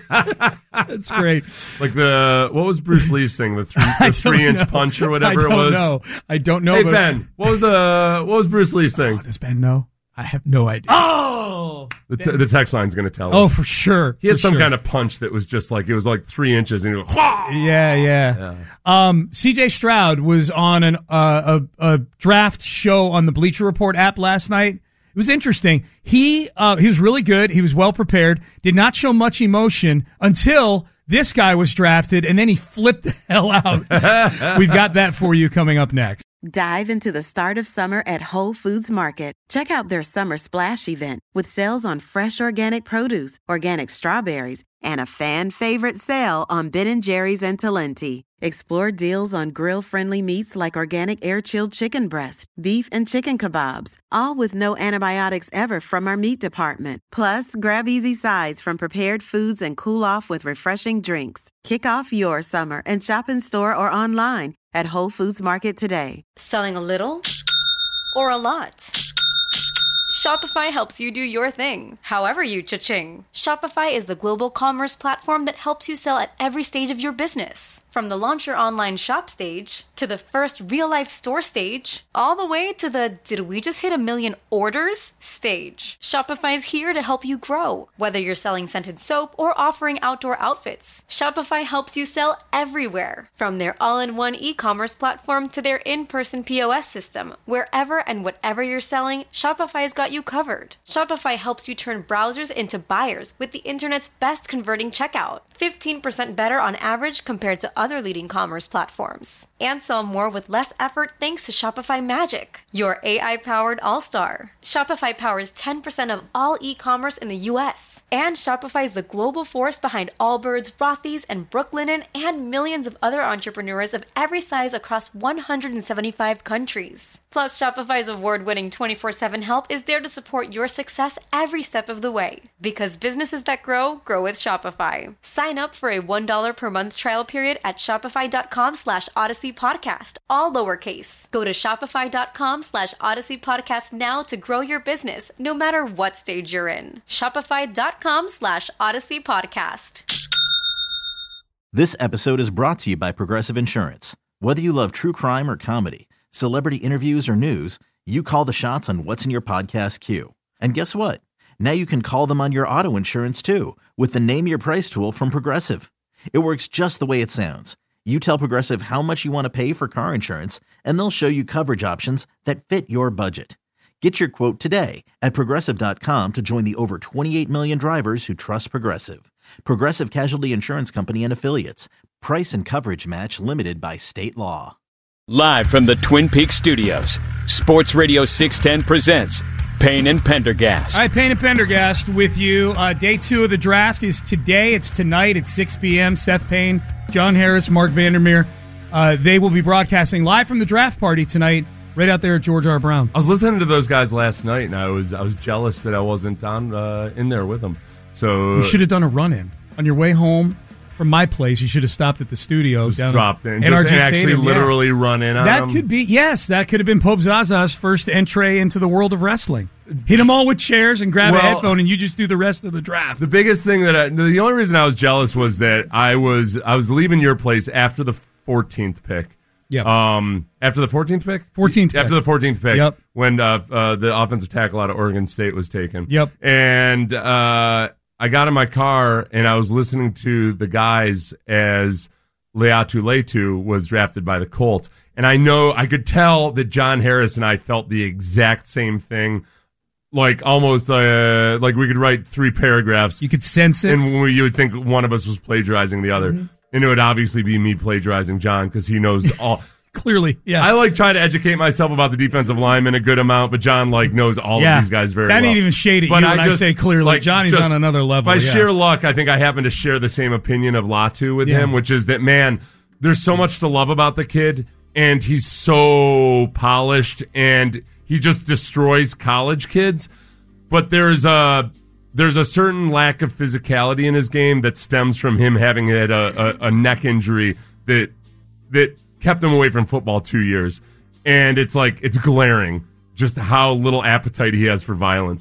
That's great. Like the what was Bruce Lee's thing? The three the three inch punch or whatever I don't it was. Know. I don't know. Hey but Ben, what was the what was Bruce Lee's thing? Oh, does Ben know? I have no idea. Oh, the, t- the text line's going to tell us. Oh, for sure. He had for some sure. kind of punch that was just like it was like three inches, and he goes, yeah, yeah. yeah. Um, C J Stroud was on an uh, a, a draft show on the Bleacher Report app last night. It was interesting. He uh, he was really good. He was well prepared. Did not show much emotion until this guy was drafted, and then he flipped the hell out. We've got that for you coming up next. Dive into the start of summer at Whole Foods Market. Check out their Summer Splash event with sales on fresh organic produce, organic strawberries, and a fan favorite sale on Ben and Jerry's and Talenti. Explore deals on grill-friendly meats like organic air-chilled chicken breast, beef and chicken kebabs, all with no antibiotics ever from our meat department. Plus, grab easy sides from prepared foods and cool off with refreshing drinks. Kick off your summer and shop in store or online at Whole Foods Market today. Selling a little or a lot? Shopify helps you do your thing, however you cha-ching. Shopify is the global commerce platform that helps you sell at every stage of your business. From the launch your online shop stage, to the first real-life store stage, all the way to the did we just hit a million orders stage. Shopify's here to help you grow. Whether you're selling scented soap or offering outdoor outfits, Shopify helps you sell everywhere. From their all-in-one e-commerce platform to their in-person P O S system, wherever and whatever you're selling, Shopify's got you covered. Shopify helps you turn browsers into buyers with the internet's best converting checkout. fifteen percent better on average compared to other leading commerce platforms. And sell more with less effort thanks to Shopify Magic, your A I-powered all-star. Shopify powers ten percent of all e-commerce in the U S. And Shopify is the global force behind Allbirds, Rothy's, and Brooklinen, and millions of other entrepreneurs of every size across one hundred seventy-five countries. Plus, Shopify's award-winning twenty-four seven help is there to support your success every step of the way. Because businesses that grow, grow with Shopify. Sign up for a one dollar per month trial period at shopify.com slash Odyssey Podcast, all lowercase. Go to shopify.com slash Odyssey Podcast now to grow your business, no matter what stage you're in. Shopify.com slash Odyssey Podcast. This episode is brought to you by Progressive Insurance. Whether you love true crime or comedy, celebrity interviews or news, you call the shots on what's in your podcast queue. And guess what? Now you can call them on your auto insurance too with the Name Your Price tool from Progressive. It works just the way it sounds. You tell Progressive how much you want to pay for car insurance, and they'll show you coverage options that fit your budget. Get your quote today at Progressive dot com to join the over twenty-eight million drivers who trust Progressive. Progressive Casualty Insurance Company and Affiliates. Price and coverage match limited by state law. Live from the Twin Peaks studios, Sports Radio six ten presents Payne and Pendergast. All right, Payne and Pendergast with you. Uh, day two of the draft is today. It's tonight at six p.m. Seth Payne, John Harris, Mark Vandermeer. Uh, they will be broadcasting live from the draft party tonight, right out there at George R. Brown. I was listening to those guys last night, and I was I was jealous that I wasn't on uh, in there with them. So you should have done a run-in on your way home from my place. You should have stopped at the studio. Just down dropped in. Just, and actually Stadium, literally yeah. run in on That them. could be, yes, that could have been Pope Zaza's first entree into the world of wrestling. Hit them all with chairs and grab well, a headphone, and you just do the rest of the draft. The biggest thing that I, the only reason I was jealous was that I was I was leaving your place after the fourteenth pick. Yep. Um, after the fourteenth pick? fourteenth After pick. the fourteenth pick. Yep. When uh, uh, the offensive tackle out of Oregon State was taken. Yep. And uh, I got in my car, and I was listening to the guys as Leatu Leatu was drafted by the Colts. And I know, I could tell that John Harris and I felt the exact same thing. Like, almost, uh, like we could write three paragraphs. You could sense it. And we, you would think one of us was plagiarizing the other. Mm-hmm. And it would obviously be me plagiarizing John, because he knows all... Clearly, yeah. I like try to educate myself about the defensive linemen a good amount, but John like knows all yeah. of these guys very that well. That ain't even shade at but you I when just, I say clearly. Like, Johnny's just, on another level. By yeah. sheer luck, I think I happen to share the same opinion of Latu with yeah. him, which is that, man, there's so much to love about the kid, and he's so polished, and he just destroys college kids. But there's a... There's a certain lack of physicality in his game that stems from him having had a, a, a neck injury that that kept him away from football two years. And it's like, it's glaring just how little appetite he has for violence.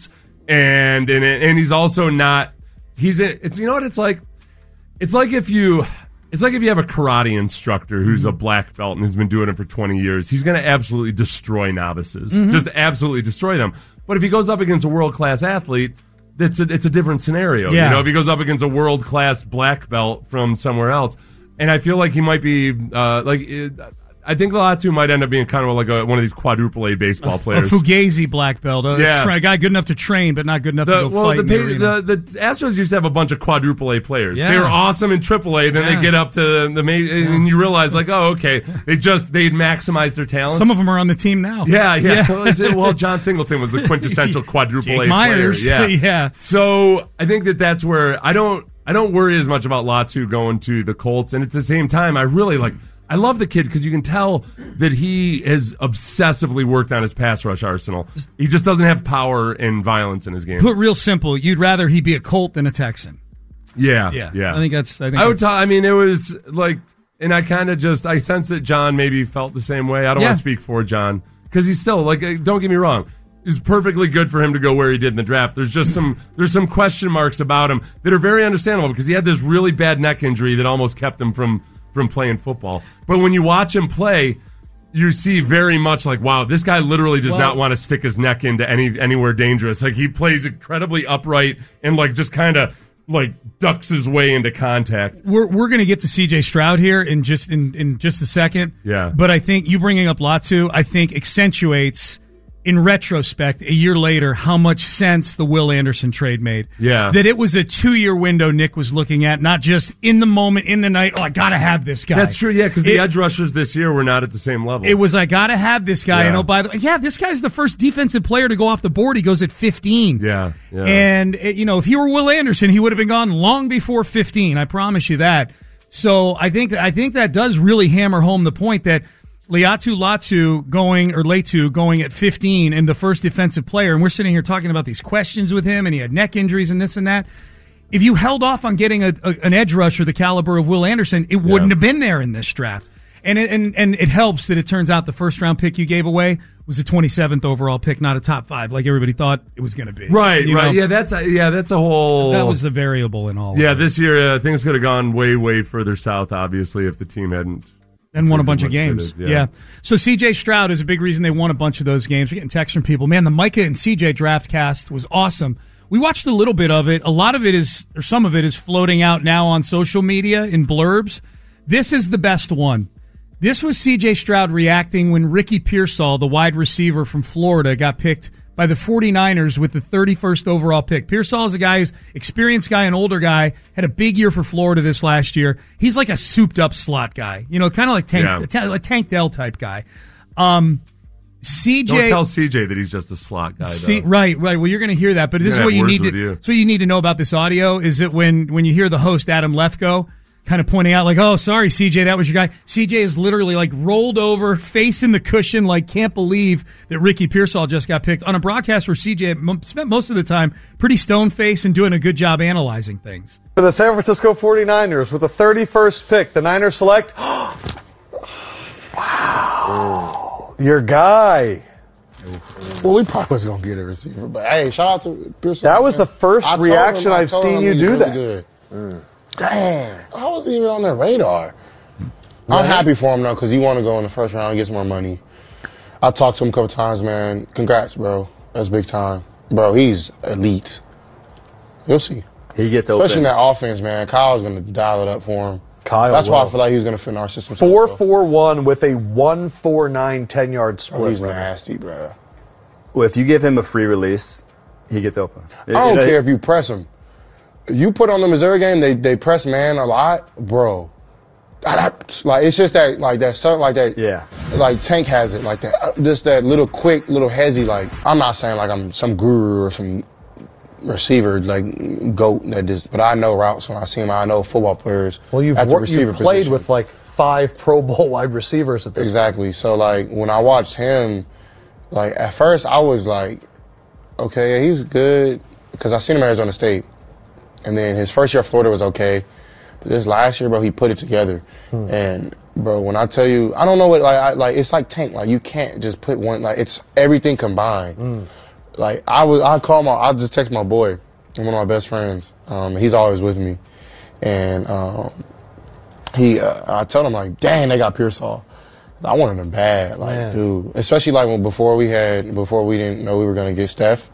and and and he's also not. He's a, it's you know what it's like. It's like if you. It's like if you have a karate instructor who's a black belt and has been doing it for twenty years. He's going to absolutely destroy novices. Mm-hmm. Just absolutely destroy them. But if he goes up against a world-class athlete, it's a, it's a different scenario. Yeah. You know, if he goes up against a world-class black belt from somewhere else. And I feel like he might be, uh, like, it, I think Latu might end up being kind of like a, one of these quadruple A baseball players. A Fugazi black belt. A, Yeah. tra- a guy good enough to train, but not good enough The, to go well, fight. the, in the, pa- arena. the the Astros used to have a bunch of quadruple A players. Yeah. They were awesome in triple A. Then Yeah. they get up to the main, and you realize, like, oh, okay, they just they maximized their talents. Some of them are on the team now. Yeah, yeah. Yeah. Well, John Singleton was the quintessential quadruple Jake A Myers. player. Yeah. Yeah. So I think that that's where I don't I don't worry as much about Latu going to the Colts, and at the same time, I really like. I love the kid because you can tell that he has obsessively worked on his pass rush arsenal. He just doesn't have power and violence in his game. Put real simple, you'd rather he be a Colt than a Texan. Yeah, Yeah. yeah. I think that's. I think I would. that's, T- I mean, it was like, and I kind of just I sense that John maybe felt the same way. I don't Yeah. want to speak for John because he's still like. uh, Don't get me wrong. It's perfectly good for him to go where he did in the draft. There's just some there's some question marks about him that are very understandable because he had this really bad neck injury that almost kept him from. from playing football. But when you watch him play, you see very much like, wow, this guy literally does Well, not want to stick his neck into any anywhere dangerous. Like he plays incredibly upright and like just kind of like ducks his way into contact. We're we're going to get to C J Stroud here in just in, in just a second. Yeah. But I think you bringing up Latu, I think accentuates in retrospect, a year later, how much sense the Will Anderson trade made. Yeah. That it was a two-year window Nick was looking at, not just in the moment, in the night, oh, I got to have this guy. That's true, yeah, because the It- edge rushers this year were not at the same level. It was, I got to have this guy. Yeah. And oh, by the way, yeah, this guy's the first defensive player to go off the board. He goes at fifteen. Yeah, yeah. And, eh, you know, if he were Will Anderson, he would have been gone long before fifteen. I promise you that. So I think, I think that does really hammer home the point that Liatu Latu going, or Latu going at fifteen and the first defensive player, and we're sitting here talking about these questions with him, and he had neck injuries and this and that. If you held off on getting a, a, an edge rusher the caliber of Will Anderson, it wouldn't Yeah. have been there in this draft. And it, and and it helps that it turns out the first round pick you gave away was a twenty-seventh overall pick, not a top five, like everybody thought it was going to be. Right, You right. know? Yeah, that's a, yeah, that's a whole. That was the variable in all. Yeah, of it. this year uh, things could have gone way, way further south. Obviously, if the team hadn't. And won a improved bunch as of much as games. it did, Yeah. So C J Stroud is a big reason they won a bunch of those games. We're getting texts from people. Man, the Micah and C J draft cast was awesome. We watched a little bit of it. A lot of it is, or some of it is floating out now on social media in blurbs. This is the best one. This was C J Stroud reacting when Ricky Pearsall, the wide receiver from Florida, got picked by the 49ers with the thirty-first overall pick. Pearsall is a guy, who's experienced guy, an older guy, had a big year for Florida this last year. He's like a souped-up slot guy, you know, kind of like Tank, Yeah. a ta- a Tank Dell type guy. Um, C J, Don't tell C J that he's just a slot guy. See, though. right, right. Well, you're going to hear that, but He's this is gonna what have you words need to. with you. That's what you need to know about this audio is that when when you hear the host Adam Lefko kind of pointing out, like, "Oh, sorry, C J, that was your guy." C J is literally like rolled over, face in the cushion, like can't believe that Ricky Pearsall just got picked on a broadcast where C J m- spent most of the time pretty stone faced and doing a good job analyzing things. For the San Francisco forty-niners, with the thirty-first pick, the Niners select. Wow. Your guy. Well, we probably was gonna get a receiver, but hey, shout out to Pearson. That was the first I told reaction him- I I've told seen him you he's do really that. Good. Mm. Damn, I wasn't even on their radar. I'm happy for him though, cause he want to go in the first round and get some more money. I talked to him a couple times, man. Congrats, bro. That's big time, bro. He's elite. You'll see. He gets Especially open. in that offense, man. Kyle's gonna dial it up for him. Kyle That's why I will. feel like he was gonna fit in our system. Four four one with a one four nine ten yard split. Oh, he's brother. nasty, bro. Well, if you give him a free release, he gets open. I don't care if you press him. You put on the Missouri game, they they press man a lot, bro. That- Like it's just that like that something like that. Yeah. Like Tank has it like that. uh, Just that little quick, little hezzy. Like I'm not saying like I'm some guru or some receiver like goat that just. But I know routes when I see him. I know football players. Well, you've, at the worked, receiver you've played position. with like five Pro Bowl wide receivers at this Exactly. So like when I watched him, like at first I was like, okay, yeah, he's good because I seen him at Arizona State, and then his first year at Florida was okay, but this last year, bro, he put it together. Hmm. And bro, when I tell you, I don't know what like I, like it's like Tank, like you can't just put one like it's everything combined. Hmm. like I was, I call my, I just text my boy, one of my best friends. Um, he's always with me, and um, he, uh, I told him like, dang, they got Pearsall. I wanted him bad, like, Man. dude. Especially like when before we had, before we didn't know we were gonna get Steph.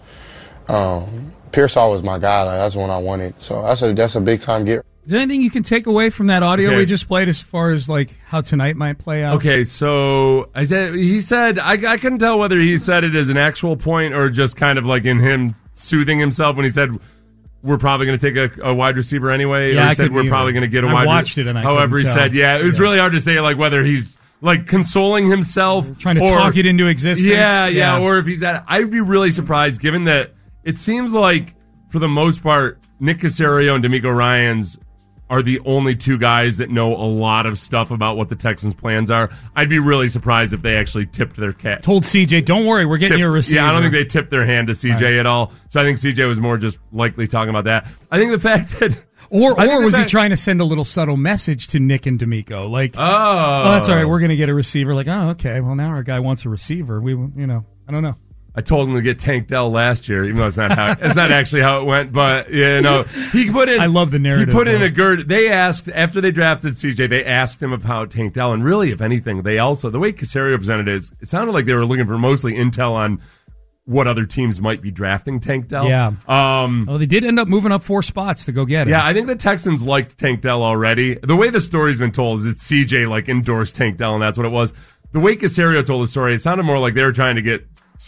Um, Pearsall was my guy. Like, that's the one I wanted. So that's a that's a big time get. Is there anything you can take away from that audio Okay. we just played as far as like how tonight might play out? Okay, so I said he said I, I couldn't tell whether he said it as an actual point or just kind of like in him soothing himself when he said we're probably going to take a, a wide receiver anyway. Yeah, or he I said we're couldn't probably either. going to get a I wide. watched it and I however he couldn't said, tell. yeah, it was Yeah. really hard to say like whether he's like consoling himself, Trying to or, talk it into existence. Yeah, yeah, Yeah. or if he's at. I'd be really surprised given that it seems like for the most part Nick Caserio and D'Amico Ryans are the only two guys that know a lot of stuff about what the Texans' plans are. I'd be really surprised if they actually tipped their cat. Told C J, don't worry, we're getting Tipped- your receiver. Yeah, I don't think they tipped their hand to C J Right. at all. So I think C J was more just likely talking about that. I think the fact that... Or I think or the was fact- he trying to send a little subtle message to Nick and D'Amico? Like, oh. oh, that's all right, we're going to get a receiver. Like, oh, okay, well, now our guy wants a receiver. We, you know, I don't know. I told him to get Tank Dell last year, even though it's not how it's not actually how it went. But you know, he put in. I love the narrative, He put in though. a gird. They asked after they drafted C J. They asked him about Tank Dell, and really, if anything, they also the way Caserio presented it is, it sounded like they were looking for mostly intel on what other teams might be drafting Tank Dell. Yeah. Um, well, they did end up moving up four spots to go get it. Yeah, I think the Texans liked Tank Dell already. The way the story's been told is that C J like endorsed Tank Dell, and that's what it was. The way Caserio told the story, it sounded more like they were trying to get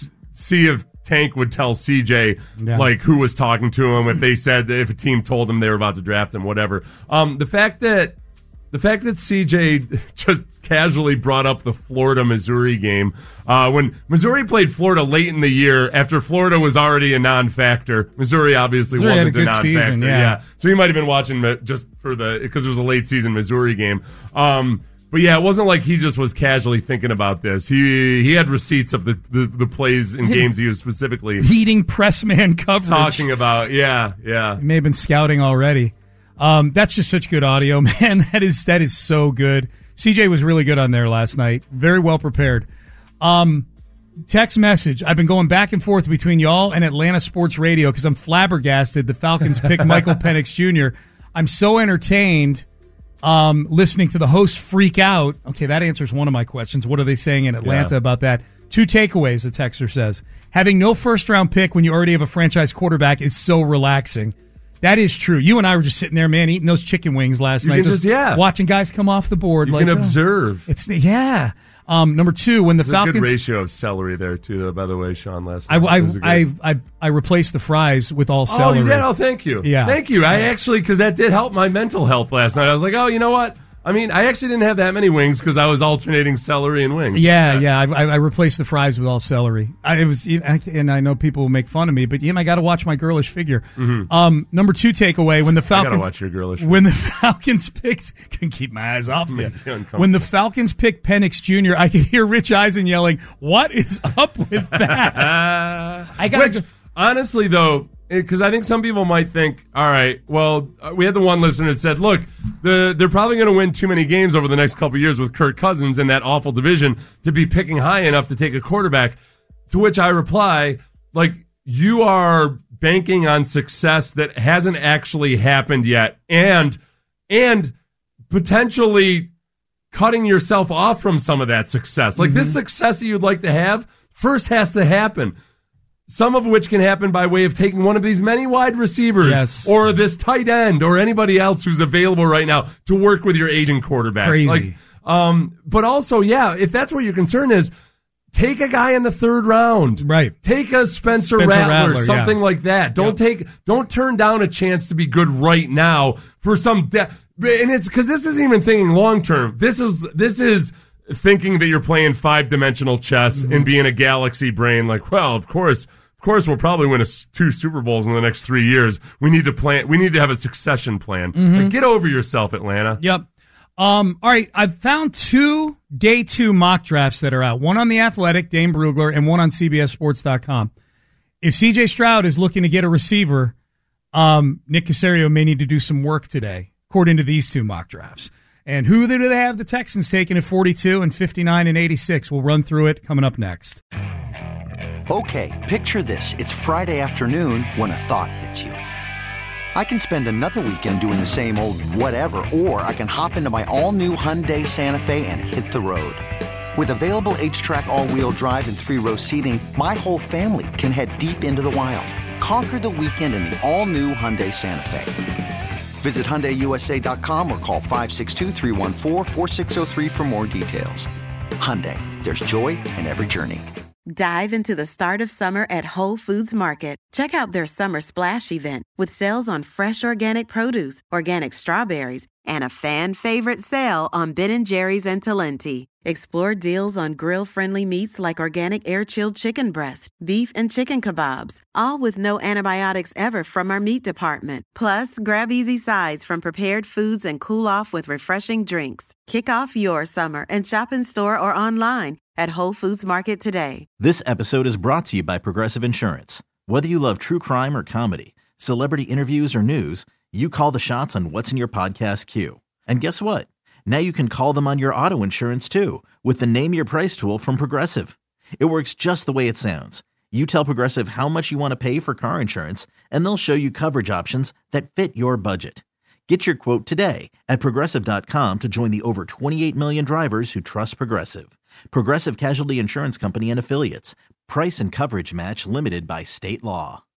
see if Tank would tell C J Yeah. like who was talking to him if they said if a team told him they were about to draft him, whatever. Um, the fact that the fact that C J just casually brought up the Florida Missouri game uh, when Missouri played Florida late in the year after Florida was already a non-factor. Missouri obviously Missouri had wasn't a a, good non-factor. season, yeah. So he might have been watching it just for the because it was a late season Missouri game. Um, But yeah, it wasn't like he just was casually thinking about this. He he had receipts of the, the, the plays and games he was specifically Heating press man coverage. talking about. Yeah, yeah. He may have been scouting already. Um, that's just such good audio, man. That is that is so good. C J was really good on there last night. Very well prepared. Um, text message. I've been going back and forth between y'all and Atlanta Sports Radio because I'm flabbergasted. The Falcons picked Michael Penix Junior I'm so entertained. Um, listening to the hosts freak out. Okay, that answers one of my questions. What are they saying in Atlanta Yeah. about that? Two takeaways, the texter says. Having no first-round pick when you already have a franchise quarterback is so relaxing. That is true. You and I were just sitting there, man, eating those chicken wings last You night. can just- yeah. Watching guys come off the board. You like, can oh, observe. It's Yeah. Um, number two, when the There's Falcons... a good ratio of celery there, too, though, by the way, Sean, last I, night. I, It was a I, great- I, I replaced the fries with all celery. Oh, you did? Oh, thank you. Yeah. Thank you. I actually, because that did help my mental health last night. I was like, oh, you know what? I mean, I actually didn't have that many wings because I was alternating celery and wings. Yeah, yeah. I, I I replaced the fries with all celery. I, it was, and I know people will make fun of me, but you know, I got to watch my girlish figure. Mhm. Um, number two takeaway: when the I gotta Falcons watch your girlish when the Falcons picked, can keep my eyes off you. Make you uncomfortable. When the Falcons picked Penix Junior, I could hear Rich Eisen yelling, "What is up with that?" I got Which, honestly, though, because I think some people might think, all right, well, uh, we had the one listener that said, look, the, they're probably going to win too many games over the next couple of years with Kirk Cousins in that awful division to be picking high enough to take a quarterback. To which I reply, like, you are banking on success that hasn't actually happened yet, and and potentially cutting yourself off from some of that success. Like, this success that you'd like to have first has to happen. Some of which can happen by way of taking one of these many wide receivers Yes. or this tight end or anybody else who's available right now to work with your aging quarterback. Crazy. Like, um, but also, yeah, if that's what your concern is, take a guy in the third round. Right. Take a Spencer, Spencer Rattler, Rattler, something yeah. like that. Don't take, don't turn down a chance to be good right now for some, de- and it's because this isn't even thinking long term. This is, this is thinking that you're playing five dimensional chess Mm-hmm. and being a galaxy brain. Like, well, of course, of course, we'll probably win a, s- two Super Bowls in the next three years. We need to plan. We need to have a succession plan. Mhm. Like, get over yourself, Atlanta. Yep. Um, all right, I've found two day two mock drafts that are out. One on The Athletic, Dane Brugler, and one on C B S Sports dot com. If C J Stroud is looking to get a receiver, um, Nick Caserio may need to do some work today, according to these two mock drafts. And who do they have the Texans taking at forty-two and fifty-nine and eighty-six? We'll run through it coming up next. Okay, picture this. It's Friday afternoon when a thought hits you. I can spend another weekend doing the same old whatever, or I can hop into my all-new Hyundai Santa Fe and hit the road. With available H-Track all-wheel drive and three-row seating, my whole family can head deep into the wild. Conquer the weekend in the all-new Hyundai Santa Fe. Visit Hyundai U S A dot com or call five six two, three one four, four six zero three for more details. Hyundai, there's joy in every journey. Dive into the start of summer at Whole Foods Market. Check out their Summer Splash event with sales on fresh organic produce, organic strawberries, and a fan-favorite sale on Ben and Jerry's and Talenti. Explore deals on grill-friendly meats like organic air-chilled chicken breast, beef and chicken kebabs, all with no antibiotics ever from our meat department. Plus, grab easy sides from prepared foods and cool off with refreshing drinks. Kick off your summer and shop in store or online at Whole Foods Market today. This episode is brought to you by Progressive Insurance. Whether you love true crime or comedy, celebrity interviews or news, you call the shots on what's in your podcast queue. And guess what? Now you can call them on your auto insurance too with the Name Your Price tool from Progressive. It works just the way it sounds. You tell Progressive how much you want to pay for car insurance, and they'll show you coverage options that fit your budget. Get your quote today at Progressive dot com to join the over twenty-eight million drivers who trust Progressive. Progressive Casualty Insurance Company and Affiliates. Price and coverage match limited by state law.